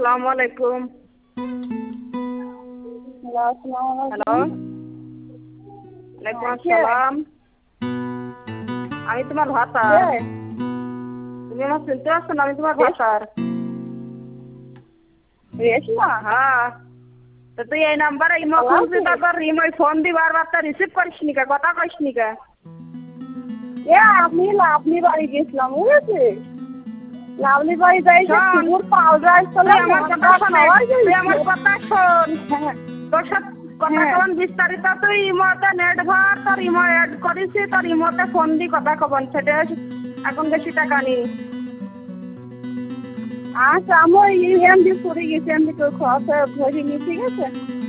আসসালামু আলাইকুম। হ্যালো, ওয়ালাইকুম আসসালাম। আমি তোমার ভাতার। তুমি আমার চিনতে পারছো না? আমি তোমার ভাতার। রেশমা? হ্যাঁ। তো তুই এই নাম্বারে ইমো খুলছি, তারপর ইমোয় ফোন দি বারবার, তা রিসিভ করিস নি কে? কথা কইস নি কে? আমি লাভলি বাড়ি গেছিলাম, বুঝেছি। লাভলি বাড়ি যাই কুকুর পাউডার তুই আমার কথা শোন, তুই আমার কথা শোন। তোর সাথে কথা কন বিস্তারিত। তুই ইমোতে নেট ভর, তোর ইমো অ্যাড করিস, তোর ইমোতে ফোন দি কথা কবন, সেটা এখন বেশি টাকা নি। আচ্ছা, আমি এমডি করে গেছি, এমডি করে খরচা ধরিনি, ঠিক আছে।